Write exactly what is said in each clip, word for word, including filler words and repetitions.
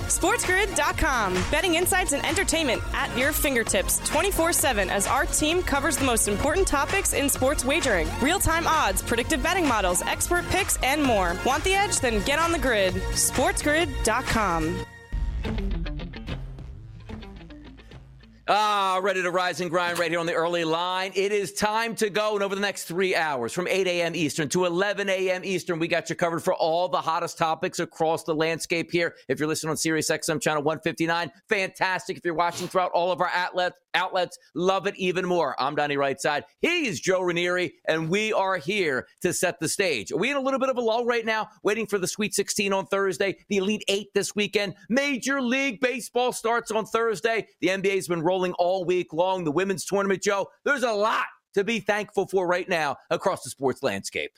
SportsGrid dot com. Betting insights and entertainment at your fingertips twenty-four seven as our team covers the most important topics in sports wagering. Real-time odds, predictive betting models, expert picks, and more. Want the edge? Then get on the grid. SportsGrid dot com. Ah, ready to rise and grind right here on the early line. It is time to go. And over the next three hours, from eight a.m. Eastern to eleven a.m. Eastern, we got you covered for all the hottest topics across the landscape here. If you're listening on Sirius X M channel one fifty-nine, fantastic. If you're watching throughout all of our outlets, outlets, love it even more. I'm Donnie Rightside. He's Joe Ranieri, and we are here to set the stage. Are we in a little bit of a lull right now, waiting for the Sweet sixteen on Thursday, the Elite Eight this weekend? Major League Baseball starts on Thursday. The N B A's been rolling all week long. The women's tournament, Joe, there's a lot to be thankful for right now across the sports landscape.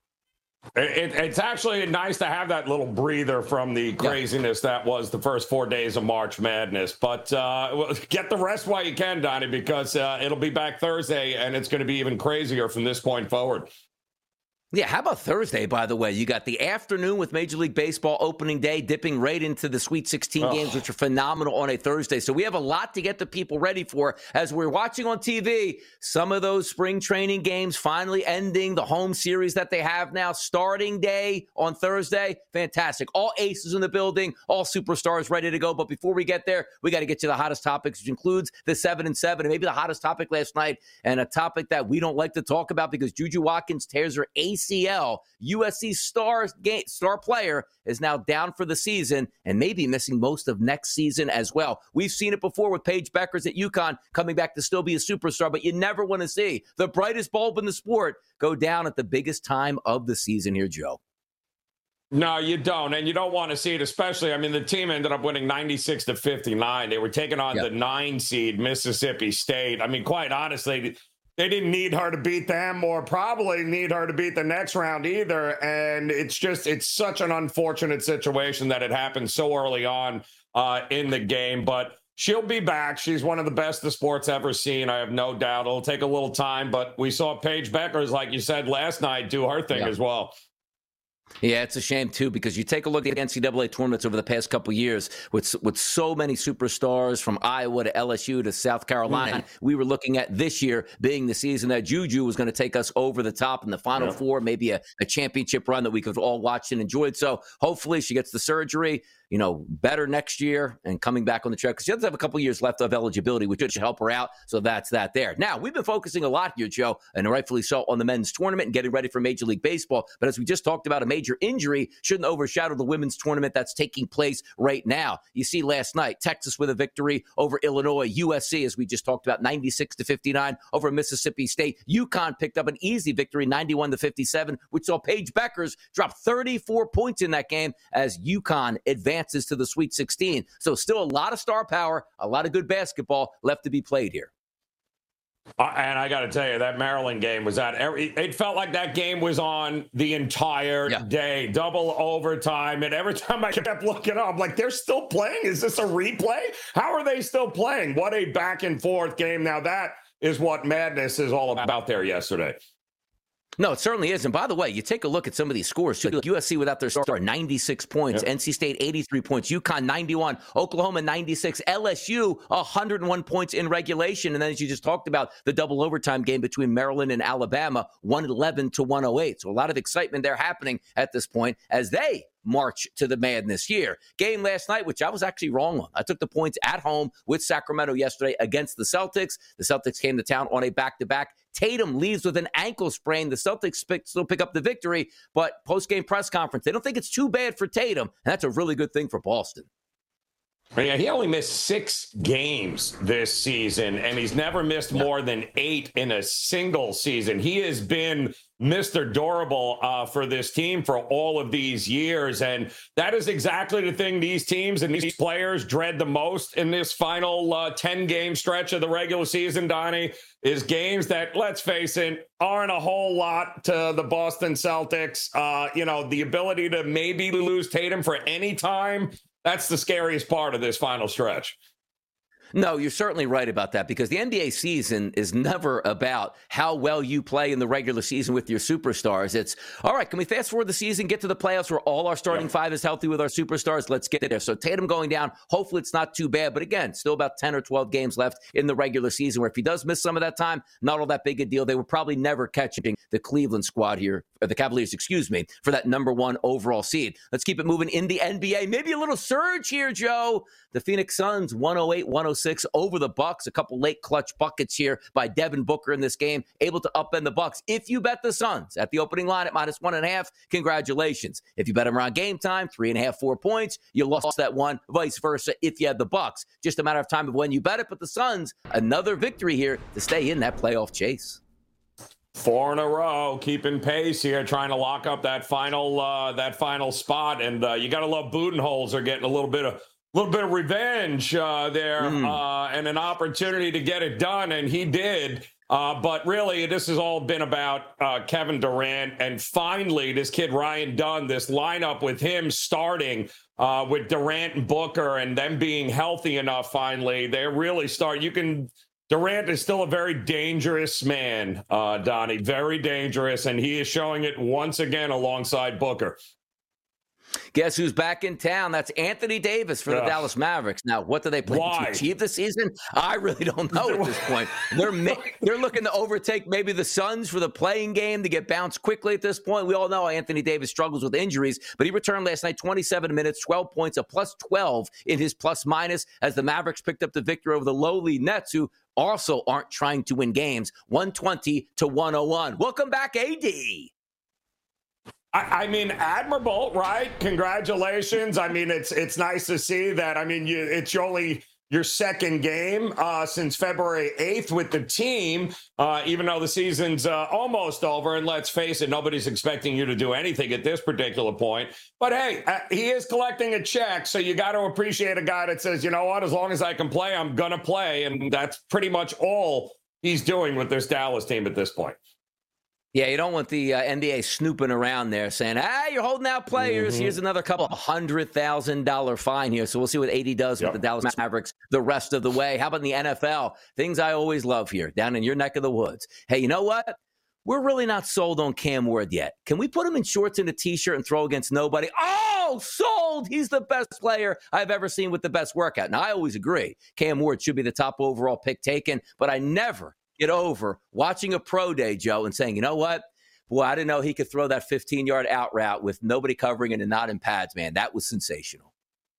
It, it's actually nice to have that little breather from the craziness yeah. that was the first four days of March Madness. But uh, get the rest while you can, Donnie, because uh, it'll be back Thursday, and it's going to be even crazier from this point forward. Yeah, how about Thursday, by the way? You got the afternoon with Major League Baseball opening day, dipping right into the Sweet sixteen oh. games, which are phenomenal on a Thursday. So we have a lot to get the people ready for. As we're watching on T V, some of those spring training games finally ending, the home series that they have now, starting day on Thursday. Fantastic. All aces in the building, all superstars ready to go. But before we get there, we got to get to the hottest topics, which includes the seven and seven, and maybe the hottest topic last night, and a topic that we don't like to talk about because Juju Watkins tears her A C L. U S C star, star player is now down for the season and maybe missing most of next season as well. We've seen it before with Paige Beckers at UConn coming back to still be a superstar, but you never want to see the brightest bulb in the sport go down at the biggest time of the season here, Joe. No, you don't. And you don't want to see it, especially, I mean, the team ended up winning ninety-six to fifty-nine. They were taking on yep. the nine seed Mississippi State. I mean, quite honestly, they didn't need her to beat them or probably need her to beat the next round either. And it's just, it's such an unfortunate situation that it happened so early on uh, in the game. But she'll be back. She's one of the best the sport's ever seen. I have no doubt. It'll take a little time, but we saw Paige Beckers, like you said last night, do her thing yeah. as well. Yeah, it's a shame, too, because you take a look at the N C double A tournaments over the past couple of years with with so many superstars from Iowa to L S U to South Carolina. Mm-hmm. We were looking at this year being the season that Juju was going to take us over the top in the Final yeah. Four, maybe a, a championship run that we could all watch and enjoyed. So hopefully she gets the surgery, you know, better next year and coming back on the track, because she does have a couple of years left of eligibility, which should help her out. So that's that there. Now, we've been focusing a lot here, Joe, and rightfully so, on the men's tournament and getting ready for Major League Baseball. But as we just talked about, a major injury shouldn't overshadow the women's tournament that's taking place right now. You see last night, Texas with a victory over Illinois. U S C, as we just talked about, ninety-six to fifty-nine over Mississippi State. UConn picked up an easy victory, ninety-one to fifty-seven, which saw Paige Beckers drop thirty-four points in that game as UConn advances to the Sweet sixteen. So still a lot of star power, a lot of good basketball left to be played here. Uh, and I got to tell you, that Maryland game was at every, it felt like that game was on the entire yeah. day, double overtime. And every time I kept looking up, I'm like, they're still playing? Is this a replay? How are they still playing? What a back and forth game. Now that is what madness is all about there yesterday. No, it certainly is. And by the way, you take a look at some of these scores, too. U S C without their star, ninety-six points. Yep. N C State, eighty-three points. UConn, ninety-one. Oklahoma, ninety-six. L S U, one hundred one points in regulation. And then, as you just talked about, the double overtime game between Maryland and Alabama, one eleven to one oh eight. So a lot of excitement there happening at this point as they march to the madness here. Game last night, which I was actually wrong on. I took the points at home with Sacramento yesterday against the Celtics. The Celtics came to town on a back-to-back. Tatum leaves with an ankle sprain. The Celtics pick, still pick up the victory, but post-game press conference, they don't think it's too bad for Tatum, and that's a really good thing for Boston. Yeah, he only missed six games this season, and he's never missed yeah. more than eight in a single season. He has been Mister Durable uh, for this team for all of these years, and that is exactly the thing these teams and these players dread the most in this final uh, ten-game stretch of the regular season, Donnie, is games that, let's face it, aren't a whole lot to the Boston Celtics. Uh, you know, the ability to maybe lose Tatum for any time, that's the scariest part of this final stretch. No, you're certainly right about that because the N B A season is never about how well you play in the regular season with your superstars. It's, all right, can we fast forward the season, get to the playoffs where all our starting yeah. five is healthy with our superstars? Let's get there. So Tatum going down, hopefully it's not too bad. But again, still about ten or twelve games left in the regular season where if he does miss some of that time, not all that big a deal. They were probably never catching the Cleveland squad here, or the Cavaliers, excuse me, for that number one overall seed. Let's keep it moving in the N B A. Maybe a little surge here, Joe. The Phoenix Suns, one oh eight one oh six over the Bucks. A couple late clutch buckets here by Devin Booker in this game, able to upend the Bucks. If you bet the Suns at the opening line at minus one and a half, congratulations. If you bet them around game time, three and a half, four points, you lost that one. Vice versa if you had the Bucks. Just a matter of time of when you bet it. But the Suns, another victory here to stay in that playoff chase. Four in a row, keeping pace here, trying to lock up that final uh, that final spot. And uh, you got to love Budenholzer getting a little bit of little bit of revenge uh, there mm. uh, and an opportunity to get it done, and he did. Uh, but really, this has all been about uh, Kevin Durant, and finally, this kid Ryan Dunn, this lineup with him starting uh, with Durant and Booker, and them being healthy enough. Finally, they really start. You can. Durant is still a very dangerous man, uh, Donnie, very dangerous, and he is showing it once again alongside Booker. Guess who's back in town? That's Anthony Davis for the yeah. Dallas Mavericks. Now, what do they plan Why? to achieve this season? I really don't know at this point. They're ma- they're looking to overtake maybe the Suns for the playing game to get bounced quickly at this point. We all know Anthony Davis struggles with injuries, but he returned last night, twenty-seven minutes, twelve points, a plus twelve in his plus minus as the Mavericks picked up the victory over the lowly Nets, who also aren't trying to win games, one twenty to one oh one. Welcome back, A D. I mean, admirable, right? Congratulations. I mean, it's it's nice to see that. I mean, you, it's only your second game uh, since February eighth with the team, uh, even though the season's uh, almost over. And let's face it, nobody's expecting you to do anything at this particular point. But hey, uh, he is collecting a check, so you got to appreciate a guy that says, you know what, as long as I can play, I'm going to play. And that's pretty much all he's doing with this Dallas team at this point. Yeah, you don't want the uh, N B A snooping around there saying, ah, you're holding out players. Mm-hmm. Here's another couple of hundred thousand dollar fine here. So we'll see what A D does yep. with the Dallas Mavericks the rest of the way. How about in the N F L? Things I always love here down in your neck of the woods. Hey, you know what? We're really not sold on Cam Ward yet. Can we put him in shorts and a T-shirt and throw against nobody? Oh, sold! He's the best player I've ever seen with the best workout. Now, I always agree. Cam Ward should be the top overall pick taken, but I never get over watching a pro day, Joe, and saying, you know what? Boy, I didn't know he could throw that fifteen-yard out route with nobody covering it and not in pads, man. That was sensational.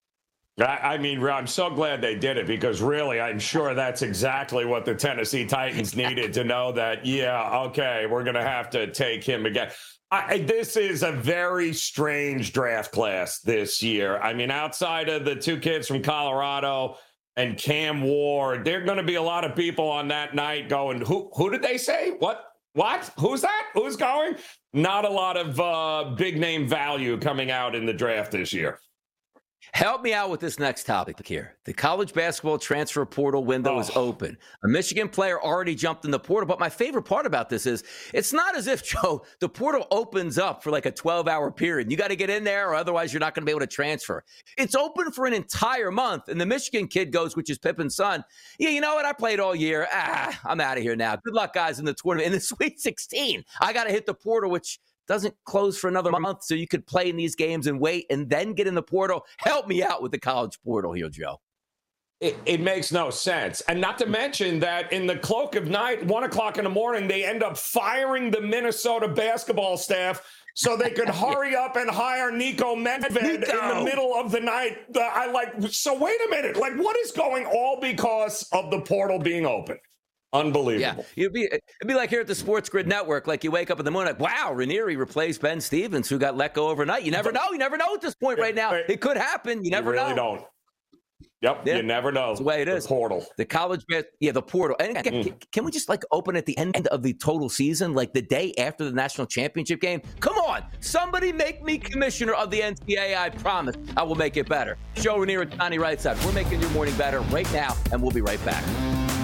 I mean, I'm so glad they did it because really, I'm sure that's exactly what the Tennessee Titans needed to know that, yeah, okay, we're going to have to take him again. I, this is a very strange draft class this year. I mean, outside of the two kids from Colorado and Cam Ward, there are going to be a lot of people on that night going, who who did they say? What? What? Who's that? Who's going? Not a lot of uh, big name value coming out in the draft this year. Help me out with this next topic here. The college basketball transfer portal window oh. is open. A Michigan player already jumped in the portal, but my favorite part about this is it's not as if, Joe, the portal opens up for like a twelve-hour period. You got to get in there or otherwise you're not going to be able to transfer. It's open for an entire month, and the Michigan kid goes, which is Pippin's son, yeah, you know what? I played all year. Ah, I'm out of here now. Good luck, guys, in the tournament. In the Sweet sixteen, I got to hit the portal, which doesn't close for another month, so you could play in these games and wait and then get in the portal. Help me out with the college portal here, Joe. It, it makes no sense. And not to mention that in the cloak of night, one o'clock in the morning, they end up firing the Minnesota basketball staff so they could hurry up and hire Nico Medved Nico. in the middle of the night. Uh, I like, so wait a minute. Like, what is going all because of the portal being open? Unbelievable. Yeah, it'd be, it'd be like here at the Sports Grid Network, like you wake up in the morning, like, wow, Ranieri replaced Ben Stevens, who got let go overnight. You never know. You never know at this point right now. It could happen. You never you really know. don't. Yep, yeah. You never know. That's the way it is. The portal. The college, yeah, the portal. And can, mm. can we just like open at the end of the total season, like the day after the national championship game? Come on, somebody make me commissioner of the N C double A. I promise I will make it better. Joe Ranieri, Johnny Rightside. We're making your morning better right now, and we'll be right back.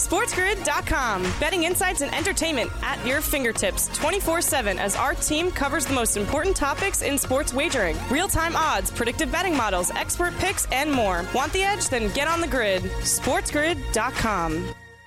SportsGrid dot com. Betting insights and entertainment at your fingertips twenty-four seven as our team covers the most important topics in sports wagering. Real-time odds, predictive betting models, expert picks, and more. Want the edge? Then get on the grid. SportsGrid dot com.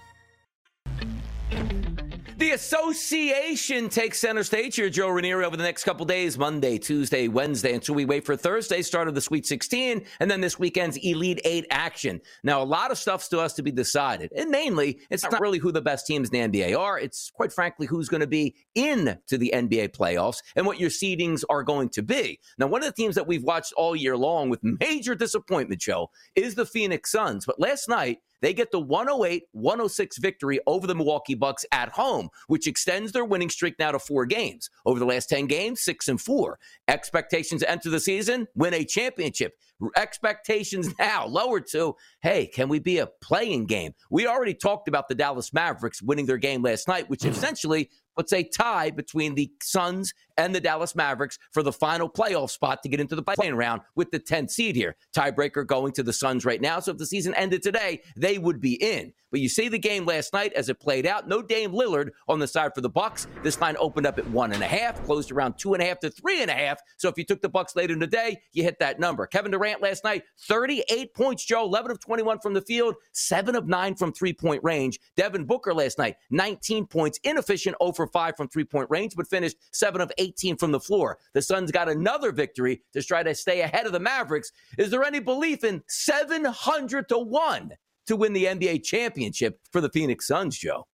The association takes center stage here, Joe Ranieri, over the next couple days, Monday, Tuesday, Wednesday, until we wait for Thursday, start of the Sweet sixteen, and then this weekend's Elite Eight action. Now, a lot of stuff still has to be decided, and mainly, it's not really who the best teams in the N B A are. It's, quite frankly, who's going to be in to the N B A playoffs and what your seedings are going to be. Now, one of the teams that we've watched all year long with major disappointment, Joe, is the Phoenix Suns. But last night, they get the one oh eight one oh six victory over the Milwaukee Bucks at home, which extends their winning streak now to four games. Over the last ten games, six and four. Expectations to enter the season, win a championship. Expectations now lowered to, hey, can we be a playing game? We already talked about the Dallas Mavericks winning their game last night, which essentially puts a tie between the Suns and the Dallas Mavericks for the final playoff spot to get into the play-in round with the tenth seed here. Tiebreaker going to the Suns right now. So if the season ended today, they would be in. But you see the game last night as it played out. No Dame Lillard on the side for the Bucks. This line opened up at one and a half, closed around two and a half to three and a half. So if you took the Bucks later in the day, you hit that number. Kevin Durant last night, thirty-eight points, Joe, eleven of twenty-one from the field, seven of nine from three-point range. Devin Booker last night, nineteen points, inefficient, zero for five from three-point range, but finished seven of eighteen from the floor. The Suns got another victory to try to stay ahead of the Mavericks. Is there any belief in seven hundred to one to win the N B A championship for the Phoenix Suns, Joe?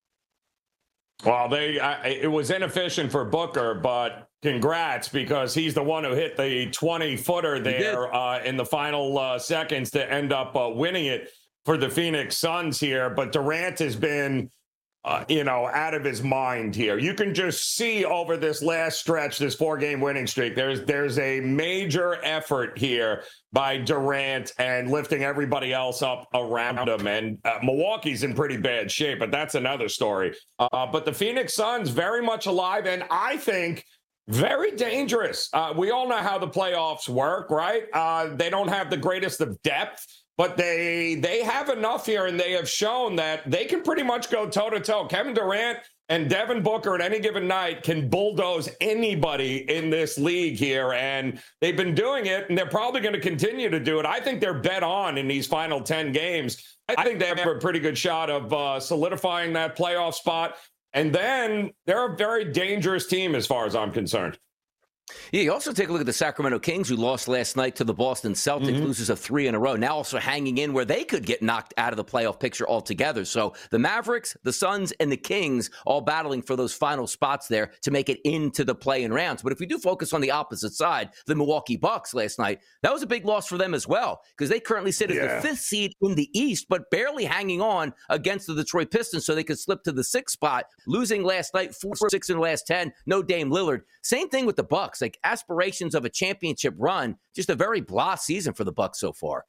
Well, they I, it was inefficient for Booker, but congrats, because he's the one who hit the twenty-footer there uh, in the final uh, seconds to end up uh, winning it for the Phoenix Suns here. But Durant has been, uh, you know, out of his mind here. You can just see over this last stretch, this four-game winning streak, there's there's a major effort here by Durant and lifting everybody else up around him. And uh, Milwaukee's in pretty bad shape, but that's another story. Uh, but the Phoenix Suns very much alive, and I think very dangerous. Uh, we all know how the playoffs work, right? Uh, they don't have the greatest of depth, but they they have enough here, and they have shown that they can pretty much go toe-to-toe. Kevin Durant and Devin Booker at any given night can bulldoze anybody in this league here, and they've been doing it, and they're probably going to continue to do it. I think they're bet on in these final ten games. I think they have a pretty good shot of uh, solidifying that playoff spot, and then they're a very dangerous team as far as I'm concerned. Yeah, you also take a look at the Sacramento Kings, who lost last night to the Boston Celtics, mm-hmm. loses of three in a row, now also hanging in where they could get knocked out of the playoff picture altogether. So the Mavericks, the Suns, and the Kings all battling for those final spots there to make it into the play-in rounds. But if we do focus on the opposite side, the Milwaukee Bucks last night, that was a big loss for them as well, because they currently sit as yeah. the fifth seed in the East, but barely hanging on against the Detroit Pistons so they could slip to the sixth spot, losing last night, four six in the last ten, no Dame Lillard. Same thing with the Bucks. Like aspirations of a championship run, just a very blah season for the Bucks so far.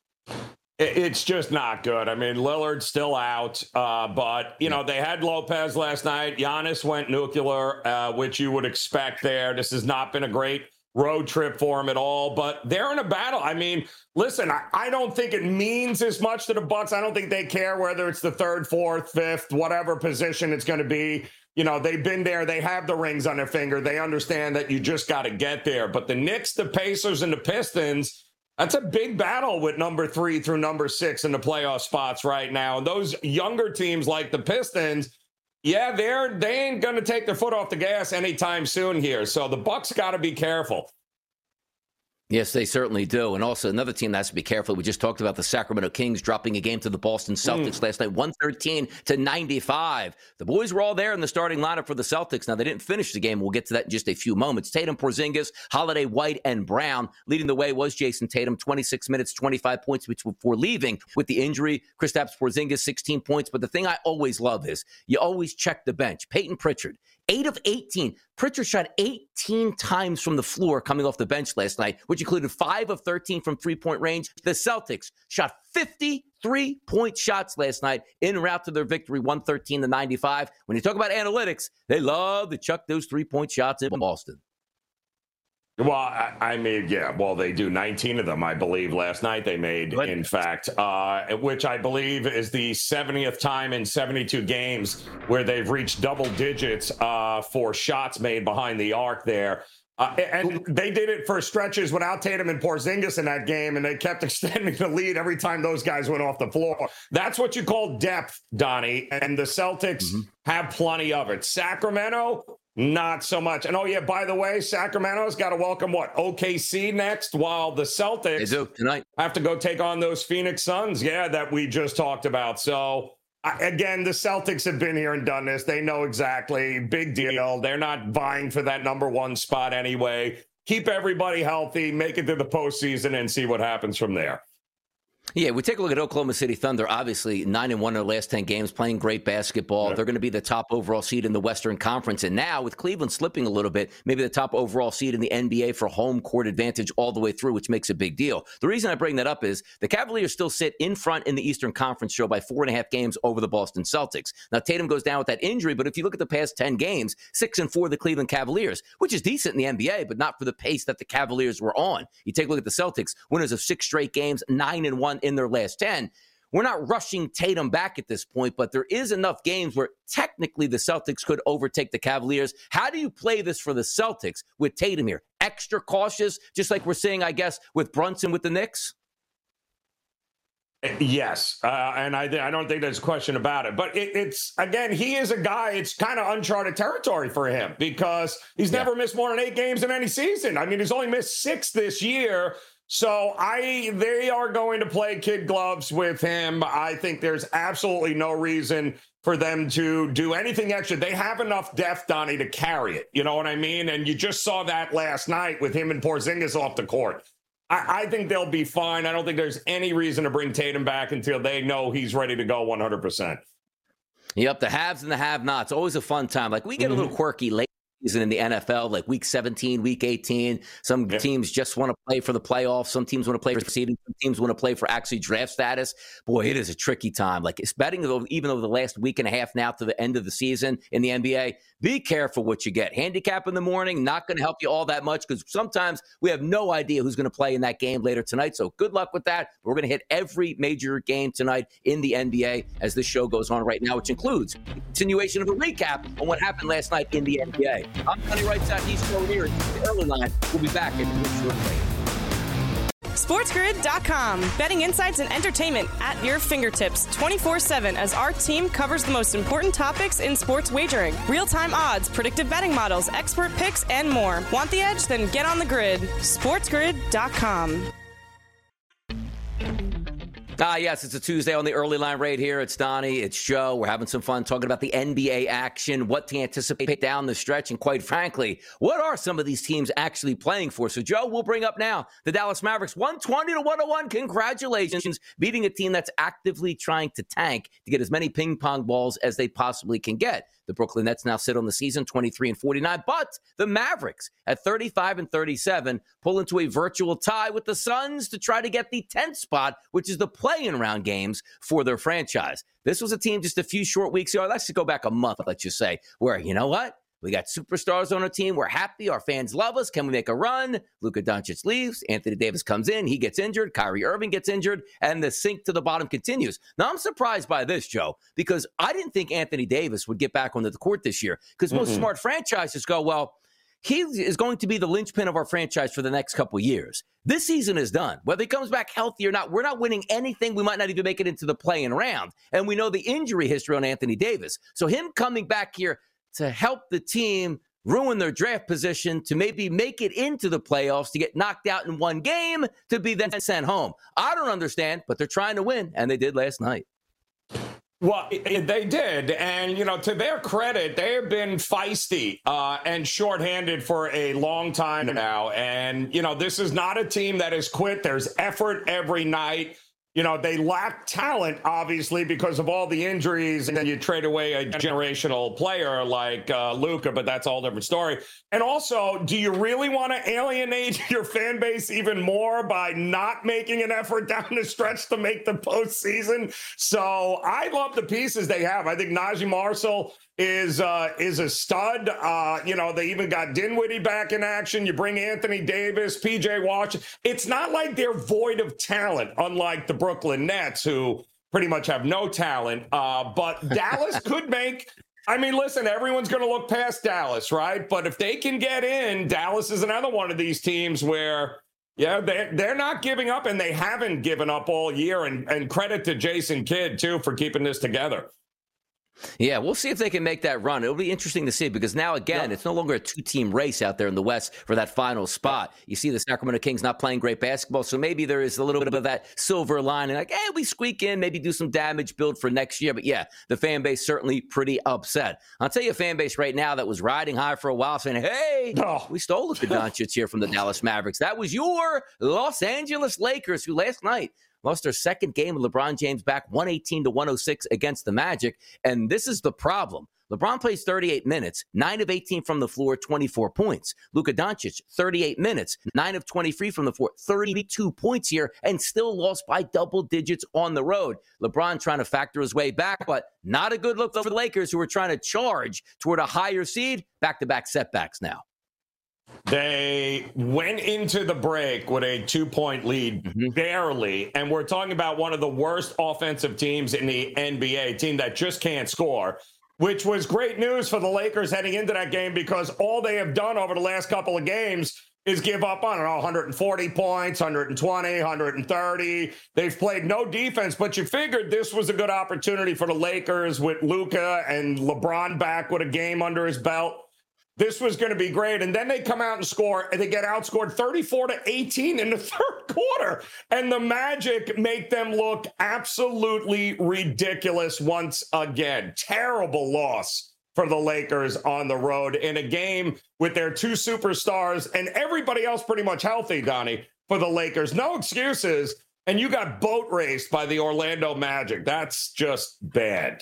It's just not good. I mean, Lillard's still out, uh, but, you know, they had Lopez last night. Giannis went nuclear, uh, which you would expect there. This has not been a great road trip for him at all, but they're in a battle. I mean, listen, I, I don't think it means as much to the Bucks. I don't think they care whether it's the third, fourth, fifth, whatever position it's going to be. You know, they've been there. They have the rings on their finger. They understand that you just got to get there. But the Knicks, the Pacers, and the Pistons, that's a big battle with number three through number six in the playoff spots right now. And those younger teams like the Pistons, yeah, they're they ain't going to take their foot off the gas anytime soon here. So the Bucks got to be careful. Yes, they certainly do. And also another team that has to be careful. We just talked about the Sacramento Kings dropping a game to the Boston Celtics mm. last night, one thirteen to ninety-five. The boys were all there in the starting lineup for the Celtics. Now, they didn't finish the game. We'll get to that in just a few moments. Tatum, Porzingis, Holiday, White, and Brown. Leading the way was Jason Tatum, twenty-six minutes, twenty-five points before leaving with the injury. Kristaps Porzingis, sixteen points. But the thing I always love is you always check the bench. Peyton Pritchard, eight of eighteen. Pritchard shot eighteen times from the floor coming off the bench last night, which included five of thirteen from three-point range. The Celtics shot fifty-three-point shots last night en route to their victory, one thirteen to ninety-five. When you talk about analytics, they love to chuck those three-point shots in Boston. Well, I, I mean, yeah, well, they do nineteen of them, I believe. Last night they made, what? in fact, uh, which I believe is the seventieth time in seventy-two games where they've reached double digits uh, for shots made behind the arc there. Uh, and they did it for stretches without Tatum and Porzingis in that game, and they kept extending the lead every time those guys went off the floor. That's what you call depth, Donnie, and the Celtics mm-hmm. have plenty of it. Sacramento, not so much. And, oh, yeah, by the way, Sacramento's got to welcome, what, O K C next, while the Celtics they do tonight. Have to go take on those Phoenix Suns, yeah, that we just talked about. So, again, the Celtics have been here and done this. They know exactly. Big deal. They're not vying for that number one spot anyway. Keep everybody healthy, make it to the postseason, and see what happens from there. Yeah, we take a look at Oklahoma City Thunder, obviously nine and one in their last ten games, playing great basketball. Yeah. They're going to be the top overall seed in the Western Conference. And now with Cleveland slipping a little bit, maybe the top overall seed in the N B A for home court advantage all the way through, which makes a big deal. The reason I bring that up is the Cavaliers still sit in front in the Eastern Conference show by four and a half games over the Boston Celtics. Now, Tatum goes down with that injury, but if you look at the past ten games, six and four the Cleveland Cavaliers, which is decent in the N B A, but not for the pace that the Cavaliers were on. You take a look at the Celtics, winners of six straight games, nine and one in their last ten. We're not rushing Tatum back at this point, but there is enough games where technically the Celtics could overtake the Cavaliers. How do you play this for the Celtics with Tatum here? Extra cautious, just like we're seeing, I guess, with Brunson with the Knicks? Yes, uh, and I, I don't think there's a question about it. But it, it's, again, he is a guy, it's kind of uncharted territory for him because he's never yeah. missed more than eight games in any season. I mean, he's only missed six this year. So I, they are going to play kid gloves with him. I think there's absolutely no reason for them to do anything extra. They have enough depth, Donnie, to carry it. You know what I mean? And you just saw that last night with him and Porzingis off the court. I, I think they'll be fine. I don't think there's any reason to bring Tatum back until they know he's ready to go one hundred percent. Yep, the haves and the have-nots. Always a fun time. Like, we get mm-hmm. a little quirky late season in the N F L, like week seventeen, week eighteen. Some yeah. teams just want to play for the playoffs. Some teams want to play for seeding. Some teams want to play for actually draft status. Boy, it is a tricky time. Like, it's betting, even over the last week and a half now to the end of the season in the N B A, be careful what you get. Handicap in the morning, not going to help you all that much because sometimes we have no idea who's going to play in that game later tonight. So good luck with that. We're going to hit every major game tonight in the N B A as this show goes on right now, which includes a continuation of a recap on what happened last night in the N B A. I'm Johnny Wrightside. He's still here at the early line. We'll be back in a short break. SportsGrid dot com. Betting insights and entertainment at your fingertips twenty-four seven as our team covers the most important topics in sports wagering. Real-time odds, predictive betting models, expert picks, and more. Want the edge? Then get on the grid. SportsGrid dot com. Ah, yes, it's a Tuesday on the early line right here. It's Donnie, it's Joe. We're having some fun talking about the N B A action, what to anticipate down the stretch, and quite frankly, what are some of these teams actually playing for? So, Joe, we'll bring up now the Dallas Mavericks, one twenty to one oh one. Congratulations, beating a team that's actively trying to tank to get as many ping pong balls as they possibly can get. The Brooklyn Nets now sit on the season twenty-three and forty-nine, but the Mavericks at thirty-five and thirty-seven pull into a virtual tie with the Suns to try to get the tenth spot, which is the play-in round games for their franchise. This was a team just a few short weeks ago. Let's just go back a month, let's just say, where, you know what? We got superstars on our team. We're happy. Our fans love us. Can we make a run? Luka Doncic leaves. Anthony Davis comes in. He gets injured. Kyrie Irving gets injured. And the sink to the bottom continues. Now, I'm surprised by this, Joe, because I didn't think Anthony Davis would get back onto the court this year because most mm-hmm. smart franchises go, well, he is going to be the linchpin of our franchise for the next couple years. This season is done. Whether he comes back healthy or not, we're not winning anything. We might not even make it into the play-in round. And we know the injury history on Anthony Davis. So him coming back here to help the team ruin their draft position, to maybe make it into the playoffs, to get knocked out in one game, to be then sent home. I don't understand, but they're trying to win, and they did last night. Well, they did. And, you know, to their credit, they have been feisty uh, and shorthanded for a long time now. And, you know, this is not a team that has quit. There's effort every night. You know, they lack talent, obviously, because of all the injuries, and then you trade away a generational player like uh, Luka, but that's a whole different story. And also, do you really want to alienate your fan base even more by not making an effort down the stretch to make the postseason? So I love the pieces they have. I think Najee Marshall is uh, is a stud. Uh, you know, they even got Dinwiddie back in action. You bring Anthony Davis, P J Washington. It's not like they're void of talent, unlike the Brooklyn Nets, who pretty much have no talent. Uh, but Dallas could make, I mean, listen, everyone's going to look past Dallas, right? But if they can get in, Dallas is another one of these teams where, yeah, they're, they're not giving up, and they haven't given up all year. And, and credit to Jason Kidd, too, for keeping this together. Yeah, we'll see if they can make that run. It'll be interesting to see because now, again, yeah. it's no longer a two-team race out there in the West for that final spot. You see the Sacramento Kings not playing great basketball, so maybe there is a little bit of that silver lining, like, hey, we squeak in, maybe do some damage, build for next year. But, yeah, the fan base certainly pretty upset. I'll tell you a fan base right now that was riding high for a while saying, hey, oh. we stole Luka Doncic here from the Dallas Mavericks. That was your Los Angeles Lakers, who last night lost their second game with LeBron James back one eighteen to one oh six against the Magic. And this is the problem. LeBron plays thirty-eight minutes, nine of eighteen from the floor, twenty-four points. Luka Doncic, thirty-eight minutes, nine of twenty-three from the floor, thirty-two points here, and still lost by double digits on the road. LeBron trying to factor his way back, but not a good look for the Lakers, who are trying to charge toward a higher seed. Back-to-back setbacks now. They went into the break with a two-point lead, mm-hmm. barely, and we're talking about one of the worst offensive teams in the N B A, a team that just can't score, which was great news for the Lakers heading into that game because all they have done over the last couple of games is give up, I don't know, one hundred forty points, one hundred twenty, one hundred thirty. They've played no defense, but you figured this was a good opportunity for the Lakers with Luka and LeBron back with a game under his belt. This was going to be great. And then they come out and score, and they get outscored thirty-four to eighteen in the third quarter. And the Magic make them look absolutely ridiculous once again. Terrible loss for the Lakers on the road in a game with their two superstars and everybody else pretty much healthy, Donnie, for the Lakers. No excuses. And you got boat raced by the Orlando Magic. That's just bad.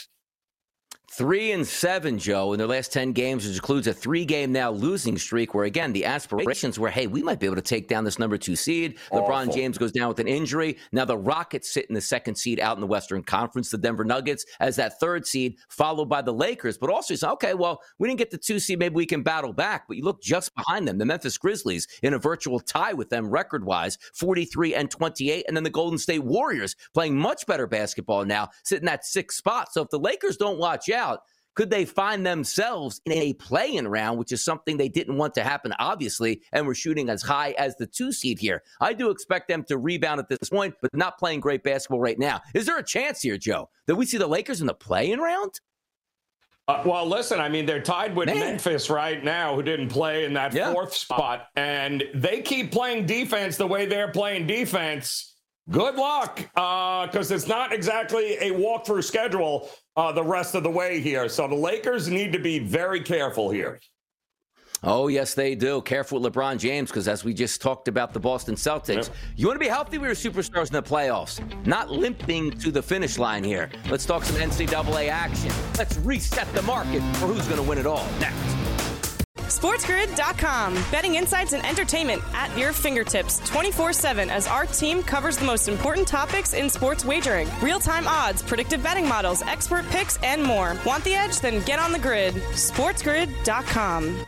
Three and seven, Joe, in their last ten games, which includes a three-game now losing streak where, again, the aspirations were, hey, we might be able to take down this number two seed. Awful. LeBron James goes down with an injury. Now the Rockets sit in the second seed out in the Western Conference, the Denver Nuggets as that third seed, followed by the Lakers. But also, you say, okay, well, we didn't get the two seed. Maybe we can battle back. But you look just behind them, the Memphis Grizzlies in a virtual tie with them record-wise, forty-three and twenty-eight. And then the Golden State Warriors playing much better basketball now, sitting at sixth spot. So if the Lakers don't watch out, could they find themselves in a play-in round, which is something they didn't want to happen, obviously, and we're shooting as high as the two seed here. I do expect them to rebound at this point, but not playing great basketball right now. Is there a chance here, Joe, that we see the Lakers in the play-in round? Uh, well, listen, I mean, they're tied with Man. Memphis right now, who didn't play in that yeah. fourth spot, and they keep playing defense the way they're playing defense. Good luck, because uh, it's not exactly a walkthrough schedule uh, the rest of the way here. So the Lakers need to be very careful here. Oh, yes, they do. Careful with LeBron James, because as we just talked about the Boston Celtics, yep. you want to be healthy with your superstars in the playoffs, not limping to the finish line here. Let's talk some N C double A action. Let's reset the market for who's going to win it all next. SportsGrid dot com. Betting insights and entertainment at your fingertips twenty-four seven as our team covers the most important topics in sports wagering. Real-time odds, predictive betting models, expert picks, and more. Want the edge? Then get on the grid. SportsGrid dot com.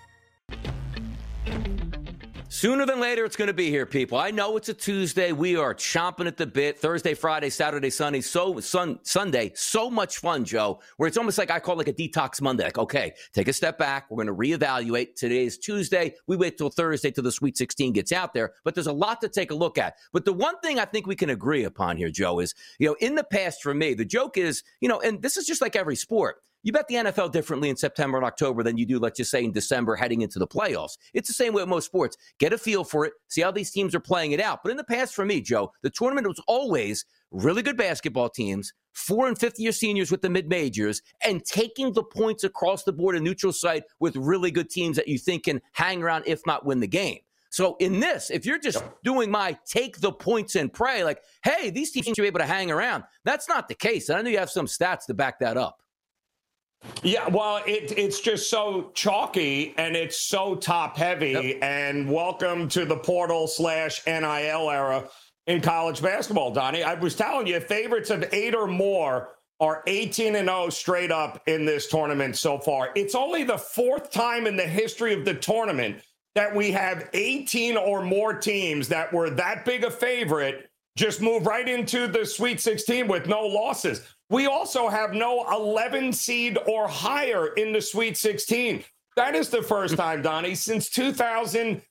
Sooner than later, it's going to be here, people. I know it's a Tuesday. We are chomping at the bit. Thursday, Friday, Saturday, Sunday, so sun, Sunday. So much fun, Joe, where it's almost like I call it like a detox Monday. Like, okay, take a step back. We're going to reevaluate. Today is Tuesday. We wait till Thursday till the Sweet sixteen gets out there. But there's a lot to take a look at. But the one thing I think we can agree upon here, Joe, is, you know, in the past for me, the joke is, you know, and this is just like every sport. You bet the N F L differently in September and October than you do, let's just say, in December heading into the playoffs. It's the same way with most sports. Get a feel for it, see how these teams are playing it out. But in the past for me, Joe, the tournament was always really good basketball teams, four- and fifth-year seniors with the mid-majors, and taking the points across the board, a neutral site with really good teams that you think can hang around, if not win the game. So in this, if you're just doing my take the points and pray, like, hey, these teams should be able to hang around, that's not the case. And I know you have some stats to back that up. Yeah, well, it, it's just so chalky and it's so top heavy. Yep. And welcome to the portal slash N I L era in college basketball, Donnie. I was telling you, favorites of eight or more are eighteen and oh straight up in this tournament so far. It's only the fourth time in the history of the tournament that we have eighteen or more teams that were that big a favorite just move right into the Sweet sixteen with no losses. We also have no eleven seed or higher in the Sweet sixteen. That is the first time, Donnie, since two thousand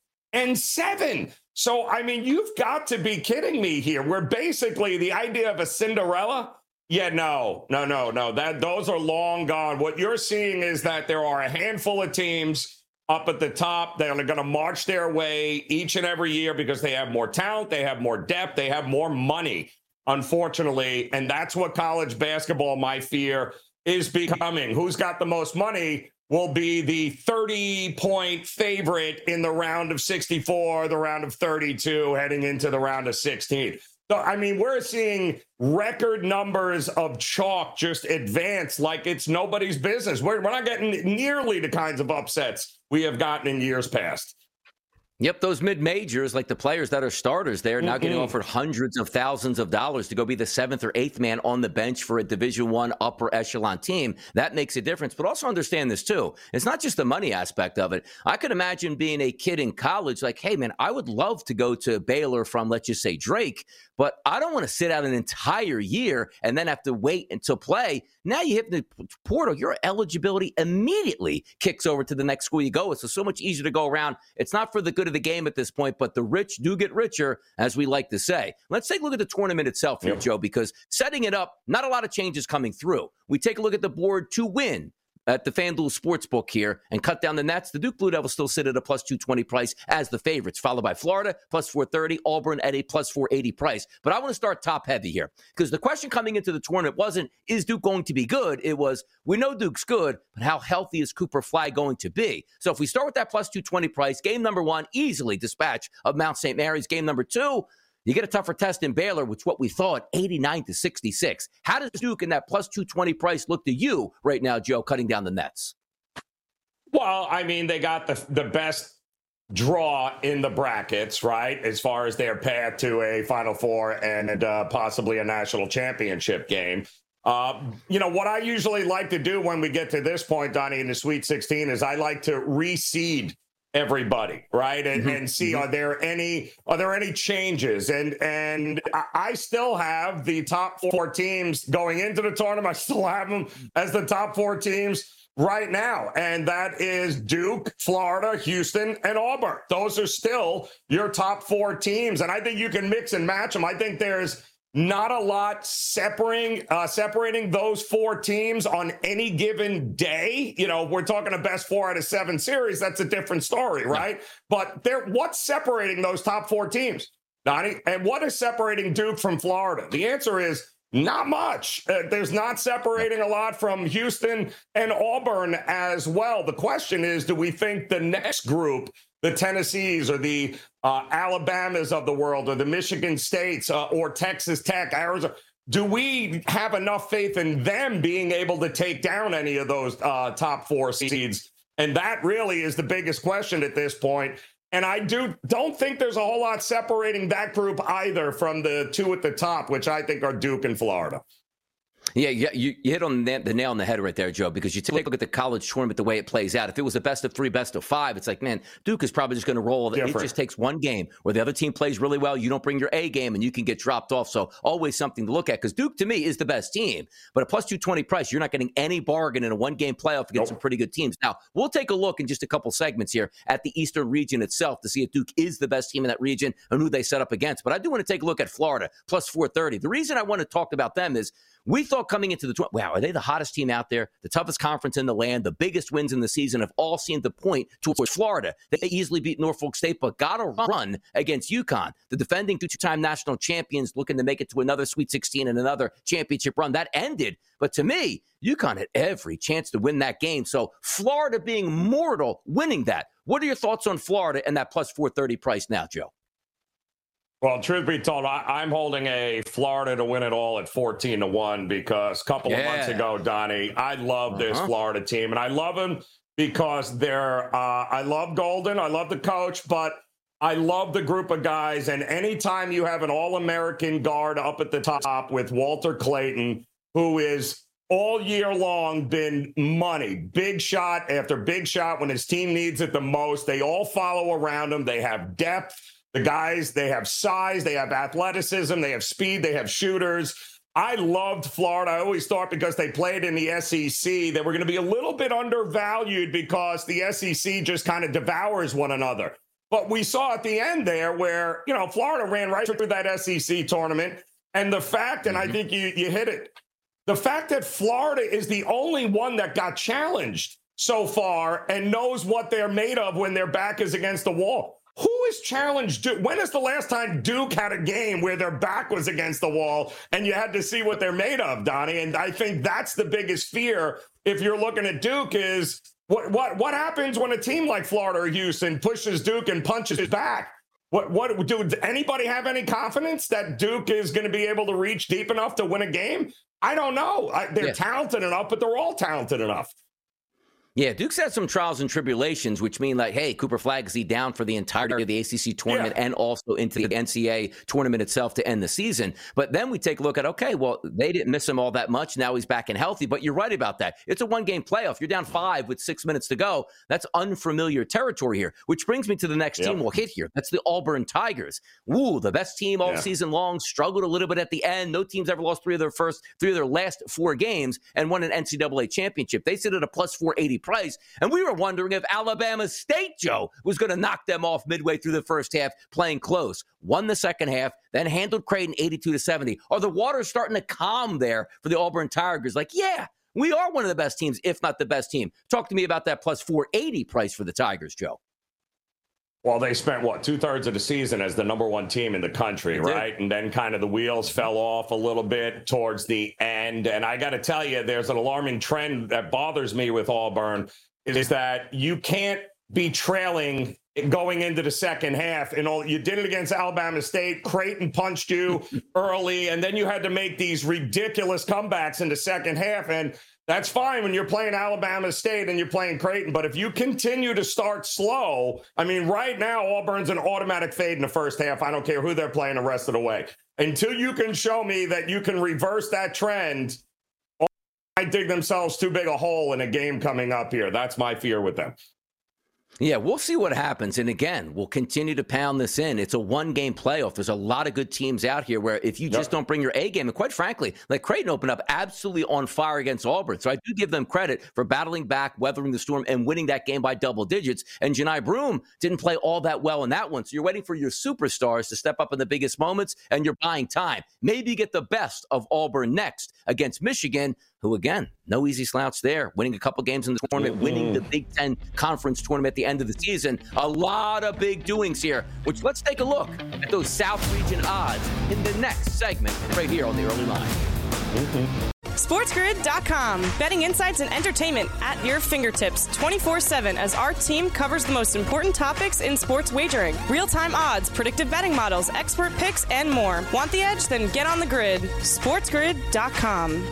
seven. So, I mean, you've got to be kidding me here. We're basically the idea of a Cinderella. Yeah, no, no, no, no. That those are long gone. What you're seeing is that there are a handful of teams up at the top that are going to march their way each and every year because they have more talent, they have more depth, they have more money, unfortunately. And that's what college basketball, my fear, is becoming. Who's got the most money will be the thirty-point favorite in the round of sixty-four, the round of thirty-two, heading into the round of sixteen. So, I mean, we're seeing record numbers of chalk just advance like it's nobody's business. We're, we're not getting nearly the kinds of upsets we have gotten in years past. Yep, those mid-majors, like the players that are starters there, now mm-hmm. getting offered hundreds of thousands of dollars to go be the seventh or eighth man on the bench for a Division One upper echelon team. That makes a difference. But also understand this, too. It's not just the money aspect of it. I could imagine being a kid in college like, hey, man, I would love to go to Baylor from, let's just say, Drake, but I don't want to sit out an entire year and then have to wait until play. Now you hit the portal, your eligibility immediately kicks over to the next school you go with. So, so much easier to go around. It's not for the good of the game at this point, but the rich do get richer, as we like to say. Let's take a look at the tournament itself here, yep. Joe, because setting it up, not a lot of changes coming through. We take a look at the board to win at the FanDuel Sportsbook here and cut down the nets. The Duke Blue Devils still sit at a plus two twenty price as the favorites, followed by Florida, plus four thirty, Auburn at a plus four eighty price. But I want to start top heavy here because the question coming into the tournament wasn't, is Duke going to be good? It was, we know Duke's good, but how healthy is Cooper Fly going to be? So if we start with that plus two twenty price, game number one, easily dispatch of Mount Saint Mary's. Game number two, you get a tougher test in Baylor, which what we thought, eighty-nine to sixty-six. How does Duke in that plus two twenty price look to you right now, Joe, cutting down the nets? Well, I mean, they got the the best draw in the brackets, right, as far as their path to a Final Four and uh, possibly a national championship game. Uh, you know, what I usually like to do when we get to this point, Donnie, in the Sweet sixteen is I like to reseed everybody, right? And, mm-hmm. and see, mm-hmm. are there any, are there any changes? And, and I still have the top four teams going into the tournament. I still have them as the top four teams right now. And that is Duke, Florida, Houston, and Auburn. Those are still your top four teams. And I think you can mix and match them. I think there's not a lot separating uh, separating those four teams on any given day. You know, we're talking a best four out of seven series. That's a different story, right? Yeah. But there, what's separating those top four teams, Donnie? And what is separating Duke from Florida? The answer is not much. Uh, there's not separating a lot from Houston and Auburn as well. The question is, do we think the next group, the Tennessees or the uh, Alabamas of the world or the Michigan States uh, or Texas Tech, Arizona, do we have enough faith in them being able to take down any of those uh, top four seeds? And that really is the biggest question at this point. And I do don't think there's a whole lot separating that group either from the two at the top, which I think are Duke and Florida. Yeah, you, you hit on the, the nail on the head right there, Joe, because you take a look at the college tournament, the way it plays out. If it was a best of three, best of five, it's like, man, Duke is probably just going to roll. Different. It just takes one game where the other team plays really well. You don't bring your A game and you can get dropped off. So always something to look at because Duke, to me, is the best team. But a plus two twenty price, you're not getting any bargain in a one-game playoff against nope. some pretty good teams. Now, we'll take a look in just a couple segments here at the Eastern region itself to see if Duke is the best team in that region and who they set up against. But I do want to take a look at Florida, plus four thirty. The reason I want to talk about them is we thought coming into the tw- wow, are they the hottest team out there? The toughest conference in the land, the biggest wins in the season have all seemed to point towards Florida. They easily beat Norfolk State, but got a run against UConn. The defending two-time national champions looking to make it to another Sweet sixteen and another championship run. That ended. But to me, UConn had every chance to win that game. So Florida being mortal, winning that. What are your thoughts on Florida and that plus four thirty price now, Joe? Well, truth be told, I, I'm holding a Florida to win it all at fourteen to one because a couple yeah. of months ago, Donnie, I love uh-huh. this Florida team. And I love them because they're, uh, I love Golden. I love the coach, but I love the group of guys. And anytime you have an All-American guard up at the top with Walter Clayton, who is all year long been money. Big shot after big shot when his team needs it the most. They all follow around him. They have depth. The guys, they have size. They have athleticism. They have speed. They have shooters. I loved Florida. I always thought because they played in the S E C, they were going to be a little bit undervalued because the S E C just kind of devours one another. But we saw at the end there where, you know, Florida ran right through that S E C tournament. And the fact, and I think you, you hit it, the fact that Florida is the only one that got challenged so far and knows what they're made of when their back is against the wall. Who has challenged Duke? When is the last time Duke had a game where their back was against the wall and you had to see what they're made of, Donnie? And I think that's the biggest fear if you're looking at Duke is what what what happens when a team like Florida or Houston pushes Duke and punches back? What what do anybody have any confidence that Duke is going to be able to reach deep enough to win a game? I don't know. I, they're yeah. talented enough, but they're all talented enough. Yeah, Duke's had some trials and tribulations, which mean like, hey, Cooper Flagsy down for the entirety of the A C C tournament yeah. and also into the N C A A tournament itself to end the season. But then we take a look at, okay, well, they didn't miss him all that much. Now he's back and healthy. But you're right about that. It's a one-game playoff. You're down five with six minutes to go. That's unfamiliar territory here, which brings me to the next yep. team we'll hit here. That's the Auburn Tigers. Woo, the best team all yeah. season long, struggled a little bit at the end. No team's ever lost three of their first, three of their last four games and won an N C double A championship. They sit at a plus four eighty price. And we were wondering if Alabama State, Joe, was going to knock them off midway through the first half, playing close. Won the second half, then handled Creighton eighty-two to seventy. Are the waters starting to calm there for the Auburn Tigers? Like, yeah, we are one of the best teams, if not the best team. Talk to me about that plus four eighty price for the Tigers, Joe. Well, they spent, what, two-thirds of the season as the number one team in the country, they right? Did. And then kind of the wheels fell off a little bit towards the end. And I got to tell you, there's an alarming trend that bothers me with Auburn, is that you can't be trailing going into the second half. And all you did it against Alabama State. Creighton punched you early, and then you had to make these ridiculous comebacks in the second half. And that's fine when you're playing Alabama State and you're playing Creighton. But if you continue to start slow, I mean, right now, Auburn's an automatic fade in the first half. I don't care who they're playing the rest of the way. Until you can show me that you can reverse that trend, I dig themselves too big a hole in a game coming up here. That's my fear with them. Yeah, we'll see what happens. And again, we'll continue to pound this in. It's a one-game playoff. There's a lot of good teams out here where if you yep. just don't bring your A game, and quite frankly, like Creighton opened up absolutely on fire against Auburn. So I do give them credit for battling back, weathering the storm, and winning that game by double digits. And Janai Broome didn't play all that well in that one. So you're waiting for your superstars to step up in the biggest moments, and you're buying time. Maybe get the best of Auburn next against Michigan, who, again, no easy slouch there, winning a couple games in the tournament, mm-hmm. winning the Big Ten Conference tournament at the end of the season. A lot of big doings here, which let's take a look at those South Region odds in the next segment right here on the Early Line. Mm-hmm. SportsGrid dot com. Betting insights and entertainment at your fingertips twenty-four seven as our team covers the most important topics in sports wagering. Real-time odds, predictive betting models, expert picks, and more. Want the edge? Then get on the grid. SportsGrid dot com.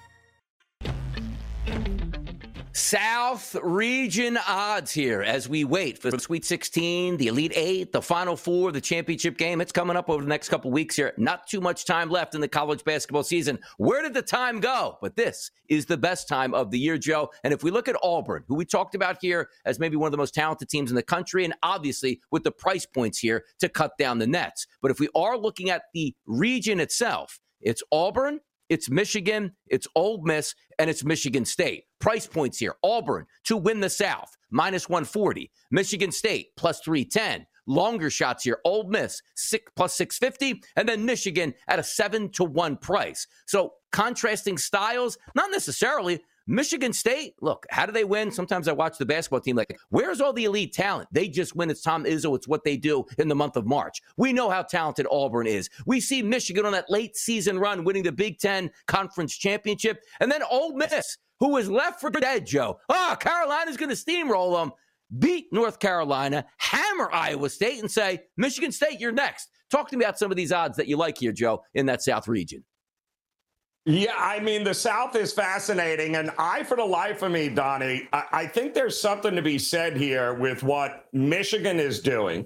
South Region odds here as we wait for the Sweet sixteen, the Elite Eight, the Final Four, the championship game. It's coming up over the next couple weeks here. Not too much time left in the college basketball season. Where did the time go? But this is the best time of the year, Joe. And if we look at Auburn, who we talked about here as maybe one of the most talented teams in the country, and obviously with the price points here to cut down the nets. But if we are looking at the region itself, it's Auburn, it's Michigan, it's Ole Miss, and it's Michigan State. Price points here. Auburn to win the South, minus one forty. Michigan State, plus three ten. Longer shots here. Ole Miss, six, plus six fifty. And then Michigan at a seven to one price. So contrasting styles, not necessarily. Michigan State, look, how do they win? Sometimes I watch the basketball team like, where's all the elite talent? They just win. It's Tom Izzo. It's what they do in the month of March. We know how talented Auburn is. We see Michigan on that late season run winning the Big Ten Conference Championship. And then Ole Miss, who is left for dead, Joe. Ah, oh, Carolina's going to steamroll them, beat North Carolina, hammer Iowa State, and say, Michigan State, you're next. Talk to me about some of these odds that you like here, Joe, in that South region. Yeah, I mean, the South is fascinating. And I, for the life of me, Donnie, I, I think there's something to be said here with what Michigan is doing.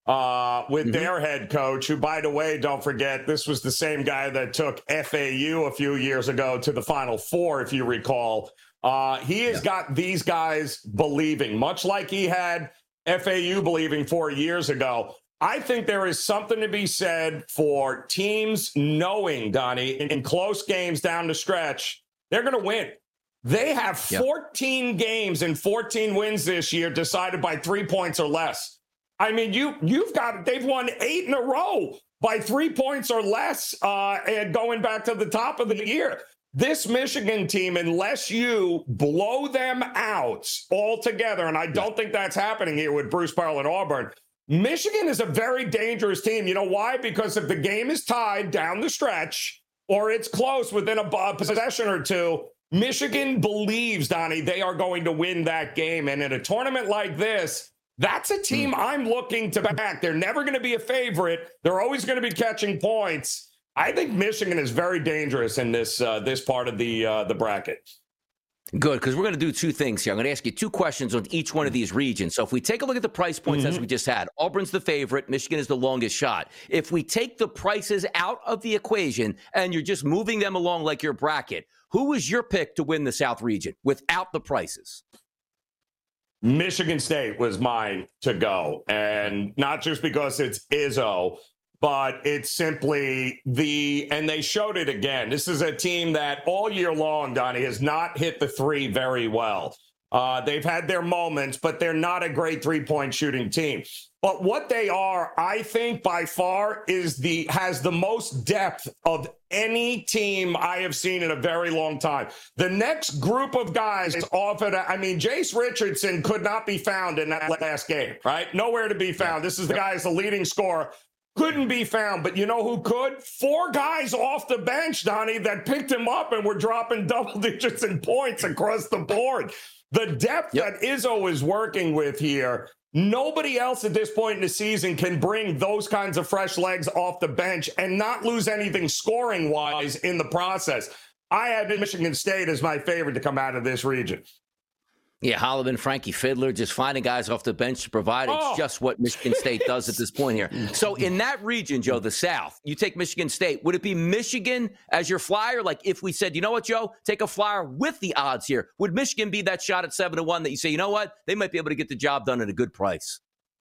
uh, with Mm-hmm. their head coach, who, by the way, don't forget, this was the same guy that took F A U a few years ago to the Final Four, if you recall. Uh, he has Yeah. got these guys believing, much like he had F A U believing four years ago. I think there is something to be said for teams knowing, Donnie, in, in close games down the stretch, they're going to win. They have fourteen yep. games and fourteen wins this year decided by three points or less. I mean, you, you've got, they've won eight in a row by three points or less, uh, and going back to the top of the year. This Michigan team, unless you blow them out altogether, and I don't think that's happening here with Bruce Pearl and Auburn, Michigan is a very dangerous team. You know why? Because if the game is tied down the stretch or it's close within a possession or two, Michigan believes, Donnie, they are going to win that game. And in a tournament like this, that's a team I'm looking to back. They're never going to be a favorite. They're always going to be catching points. I think Michigan is very dangerous in this uh, this part of the uh, the bracket. Good, because we're going to do two things here. I'm going to ask you two questions on each one of these regions. So if we take a look at the price points mm-hmm. as we just had, Auburn's the favorite, Michigan is the longest shot. If we take the prices out of the equation and you're just moving them along like your bracket, who is your pick to win the South region without the prices? Michigan State was mine to go, and not just because it's Izzo, but it's simply the, and they showed it again. This is a team that all year long, Donnie, has not hit the three very well. Uh, they've had their moments, but they're not a great three-point shooting team. But what they are, I think, by far, is the has the most depth of any team I have seen in a very long time. The next group of guys off of that, I mean, Jace Richardson could not be found in that last game, right? Nowhere to be found. This is the guy who's the leading scorer. Couldn't be found, but you know who could? Four guys off the bench, Donnie, that picked him up and were dropping double digits in points across the board. The depth yep. that Izzo is working with here, nobody else at this point in the season can bring those kinds of fresh legs off the bench and not lose anything scoring-wise in the process. I had Michigan State as my favorite to come out of this region. Yeah, Holloman, Frankie Fiddler, just finding guys off the bench to provide. It's oh. just what Michigan State does at this point here. So in that region, Joe, the South, you take Michigan State. Would it be Michigan as your flyer? Like if we said, you know what, Joe, take a flyer with the odds here. Would Michigan be that shot at seven to one that you say, you know what, they might be able to get the job done at a good price?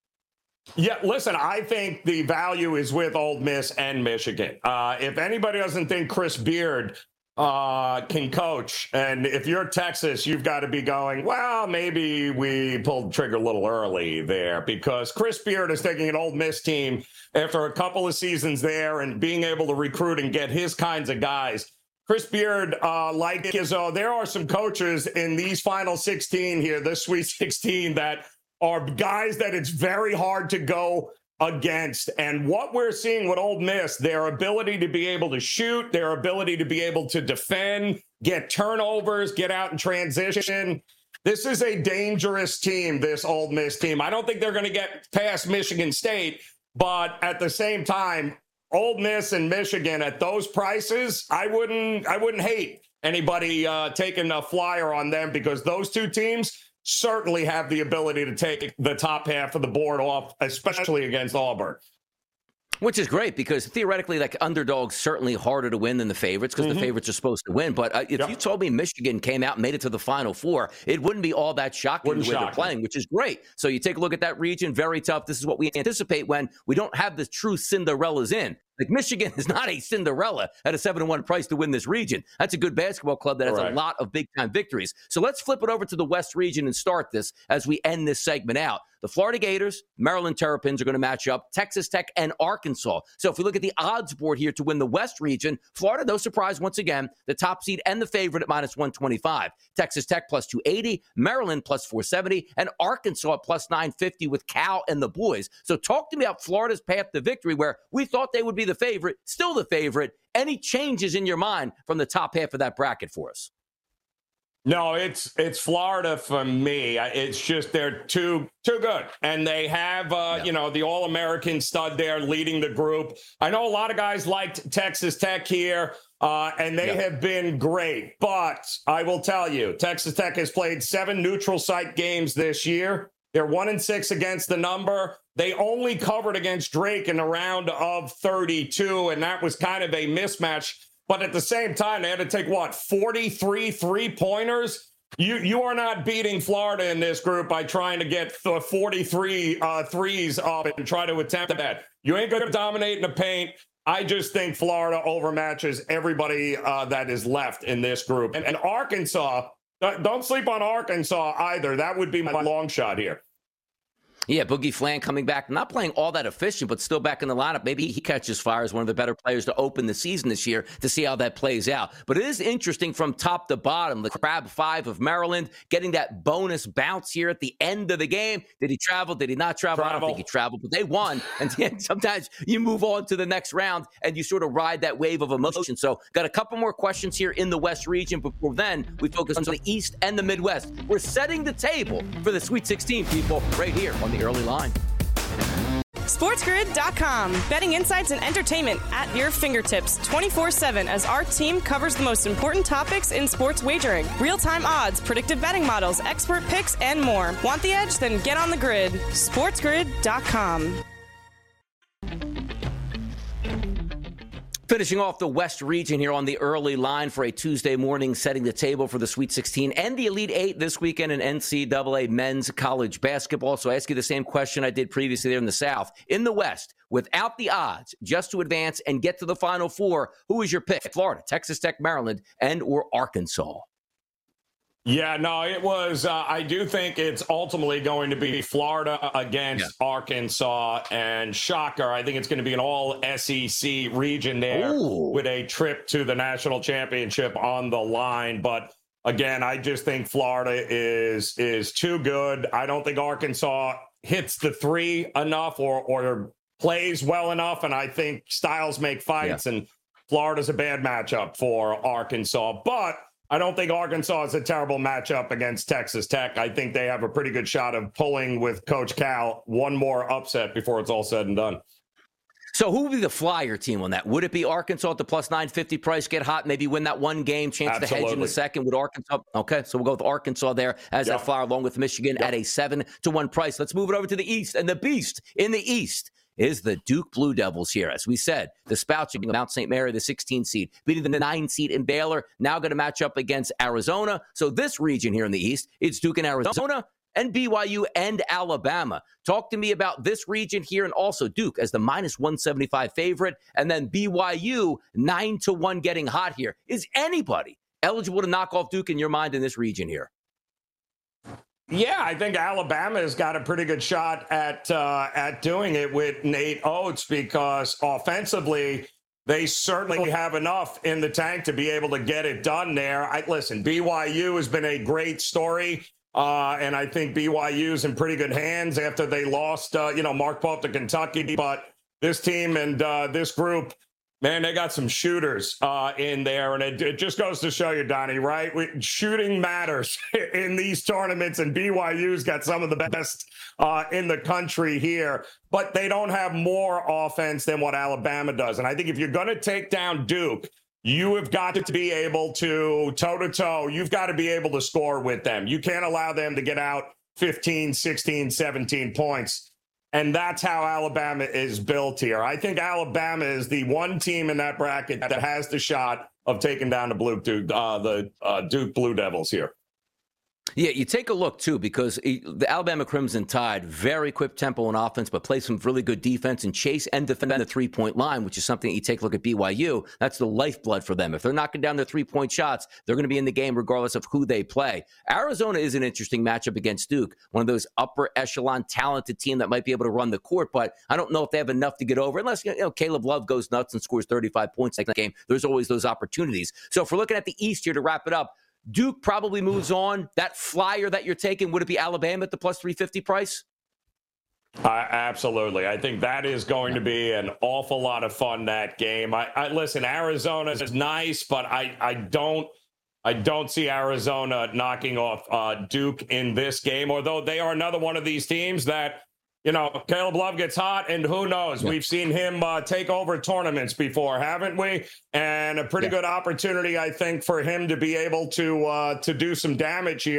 Yeah, listen, I think the value is with Ole Miss and Michigan. Uh, if anybody doesn't think Chris Beard uh, can coach, and if you're Texas, you've got to be going, well, maybe we pulled the trigger a little early there, because Chris Beard is taking an Ole Miss team after a couple of seasons there and being able to recruit and get his kinds of guys. Chris Beard, uh, like Izzo, there are some coaches in these final sixteen here, this Sweet sixteen, that are guys that it's very hard to go against. And what we're seeing with Ole Miss, their ability to be able to shoot, their ability to be able to defend, get turnovers, get out in transition. This is a dangerous team, this Ole Miss team. I don't think they're going to get past Michigan State, but at the same time, Ole Miss and Michigan at those prices, I wouldn't, I wouldn't hate anybody uh, taking a flyer on them, because those two teams certainly have the ability to take the top half of the board off, especially against Auburn. Which is great, because theoretically, like, underdogs certainly harder to win than the favorites, because mm-hmm. the favorites are supposed to win. But uh, if yep. you told me Michigan came out and made it to the Final Four, it wouldn't be all that shocking wouldn't the way they're playing, which is great. So you take a look at that region, very tough. This is what we anticipate when we don't have the true Cinderellas in. Like, Michigan is not a Cinderella at a seven to one price to win this region. That's a good basketball club that has right. a lot of big-time victories. So let's flip it over to the West region and start this as we end this segment out. The Florida Gators, Maryland Terrapins are going to match up, Texas Tech and Arkansas. So if we look at the odds board here to win the West region, Florida, no surprise, once again, the top seed and the favorite at minus one twenty-five. Texas Tech plus two eighty, Maryland plus four seventy, and Arkansas plus nine fifty with Cal and the boys. So talk to me about Florida's path to victory, where we thought they would be the favorite, still the favorite. Any changes in your mind from the top half of that bracket for us? No, it's it's Florida for me. It's just they're too too good, and they have uh, yeah. you know, the All-American stud there leading the group. I know a lot of guys liked Texas Tech here, uh, and they yeah. have been great. But I will tell you, Texas Tech has played seven neutral site games this year. They're one and six against the number. They only covered against Drake in a round of thirty-two, and that was kind of a mismatch. But at the same time, they had to take, what, forty-three three-pointers? You you are not beating Florida in this group by trying to get the forty-three uh, threes up and try to attempt that. You ain't going to dominate in the paint. I just think Florida overmatches everybody uh, that is left in this group. And, and Arkansas, don't sleep on Arkansas either. That would be my long shot here. Yeah, Boogie Flan coming back, not playing all that efficient, but still back in the lineup. Maybe he catches fire as one of the better players to open the season this year to see how that plays out. But it is interesting from top to bottom. The Crab Five of Maryland getting that bonus bounce here at the end of the game. Did he travel? Did he not travel? travel. I don't think he traveled, but they won. And sometimes you move on to the next round and you sort of ride that wave of emotion. So got a couple more questions here in the West region. Before then, we focus on the East and the Midwest. We're setting the table for the Sweet sixteen, people, right here on the early line. SportsGrid dot com. Betting insights and entertainment at your fingertips twenty-four seven as our team covers the most important topics in sports wagering. Real-time odds, predictive betting models, expert picks, and more. Want the edge? Then get on the grid. SportsGrid dot com. Finishing off the West region here on the early line for a Tuesday morning, setting the table for the Sweet sixteen and the Elite Eight this weekend in N C double A men's college basketball. So I ask you the same question I did previously there in the South. In the West, without the odds, just to advance and get to the Final Four, who is your pick? Florida, Texas Tech, Maryland, and or Arkansas? Yeah, no, it was, uh, I do think it's ultimately going to be Florida against yeah. Arkansas, and shocker, I think it's going to be an all S E C region there Ooh. with a trip to the national championship on the line. But again, I just think Florida is, is too good. I don't think Arkansas hits the three enough or, or plays well enough. And I think styles make fights, yeah. and Florida's a bad matchup for Arkansas. But I don't think Arkansas is a terrible matchup against Texas Tech. I think they have a pretty good shot of pulling with Coach Cal one more upset before it's all said and done. So who would be the flyer team on that? Would it be Arkansas at the plus nine fifty price, get hot, maybe win that one game, chance Absolutely. to hedge in the second? Would Arkansas? Okay, so we'll go with Arkansas there as yep. that flyer, along with Michigan yep. at a seven to one price. Let's move it over to the East, and the beast in the East is the Duke Blue Devils here. As we said, the Spouts, Mount Saint Mary, the sixteen seed, beating the nine seed in Baylor, now going to match up against Arizona. So this region here in the East, it's Duke and Arizona, and B Y U and Alabama. Talk to me about this region here, and also Duke as the minus one seventy-five favorite, and then B Y U nine to one getting hot here. Is anybody eligible to knock off Duke in your mind in this region here? Yeah, I think Alabama has got a pretty good shot at uh, at doing it with Nate Oates, because offensively, they certainly have enough in the tank to be able to get it done there. I, listen, B Y U has been a great story, uh, and I think B Y U is in pretty good hands after they lost, uh, you know, Mark Pope to Kentucky. But this team and uh, this group, man, they got some shooters uh, in there, and it, it just goes to show you, Donnie, right? We, shooting matters in these tournaments, and B Y U's got some of the best uh, in the country here, but they don't have more offense than what Alabama does. And I think if you're going to take down Duke, you have got to be able to, toe-to-toe, you've got to be able to score with them. You can't allow them to get out fifteen, sixteen, seventeen points. And that's how Alabama is built here. I think Alabama is the one team in that bracket that has the shot of taking down the Blue Duke, uh, the uh, Duke Blue Devils here. Yeah, you take a look, too, because the Alabama Crimson Tide, very quick tempo on offense, but play some really good defense and chase and defend the three-point line, which is something that you take a look at B Y U. That's the lifeblood for them. If they're knocking down their three-point shots, they're going to be in the game regardless of who they play. Arizona is an interesting matchup against Duke, one of those upper echelon talented team that might be able to run the court, but I don't know if they have enough to get over. Unless, you know, Caleb Love goes nuts and scores thirty-five points like that game, there's always those opportunities. So if we're looking at the East here to wrap it up, Duke probably moves on. That flyer that you're taking, would it be Alabama at the plus three fifty price? Uh, absolutely. I think that is going to be an awful lot of fun, that game. I, I listen, Arizona is nice, but I, I don't I don't see Arizona knocking off uh, Duke in this game, although they are another one of these teams that, you know, Caleb Love gets hot, and who knows? Yeah. We've seen him uh, take over tournaments before, haven't we? And a pretty yeah. good opportunity, I think, for him to be able to uh, to do some damage here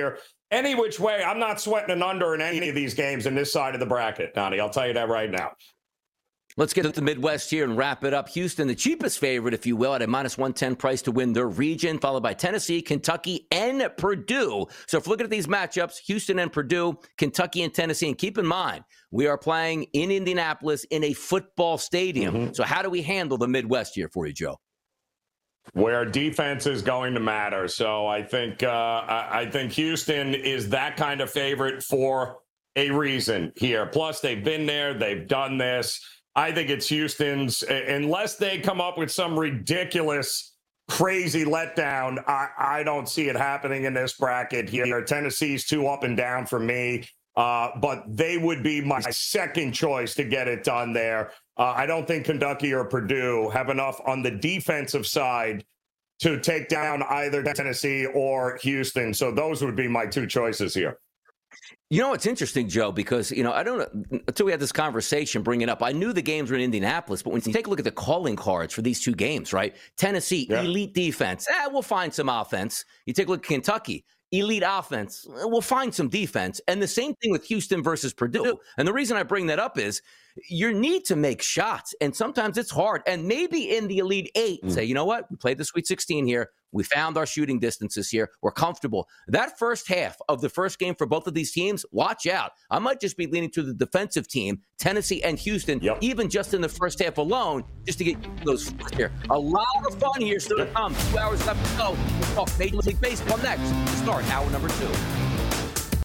any which way, I'm not sweating an under in any of these games in this side of the bracket, Donnie. I'll tell you that right now. Let's get to the Midwest here and wrap it up. Houston, the cheapest favorite, if you will, at a minus one ten price to win their region, followed by Tennessee, Kentucky, and Purdue. So if we're looking at these matchups, Houston and Purdue, Kentucky and Tennessee, and keep in mind, we are playing in Indianapolis in a football stadium. Mm-hmm. So how do we handle the Midwest here for you, Joe? Where defense is going to matter. So I think uh, I, I think Houston is that kind of favorite for a reason here. Plus, they've been there. They've done this. I think it's Houston's, unless they come up with some ridiculous, crazy letdown. I, I don't see it happening in this bracket here. Tennessee's too up and down for me, uh, but they would be my second choice to get it done there. Uh, I don't think Kentucky or Purdue have enough on the defensive side to take down either Tennessee or Houston. So those would be my two choices here. You know, it's interesting, Joe, because, you know, I don't know, until we had this conversation, bring it up, I knew the games were in Indianapolis, but when you take a look at the calling cards for these two games, right? Tennessee, yeah. elite defense. Eh, we'll find some offense. You take a look at Kentucky, elite offense. We'll find some defense. And the same thing with Houston versus Purdue. And the reason I bring that up is you need to make shots. And sometimes it's hard. And maybe in the Elite Eight, mm. say, you know what? We played the Sweet sixteen here. We found our shooting distances here. We're comfortable. That first half of the first game for both of these teams, watch out. I might just be leaning to the defensive team, Tennessee and Houston, yep. even just in the first half alone, just to get those here. A lot of fun here still to come. Two hours left to go. We'll talk Major League Baseball next to start hour number two.